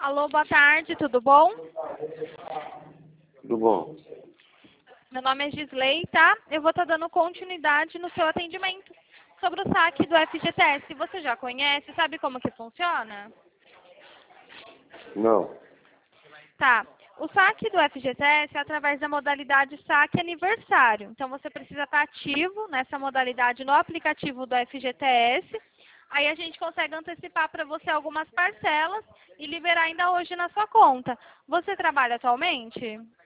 Alô, boa tarde, tudo bom? Tudo bom? Meu nome é Gisley, tá? Eu vou estar dando continuidade no seu atendimento sobre o saque do FGTS. Você já conhece? Sabe como que funciona? Não. Tá. O saque do FGTS é através da modalidade saque aniversário. Então, você precisa estar ativo nessa modalidade no aplicativo do FGTS. Aí a gente consegue antecipar para você algumas parcelas e liberar ainda hoje na sua conta. Você trabalha atualmente?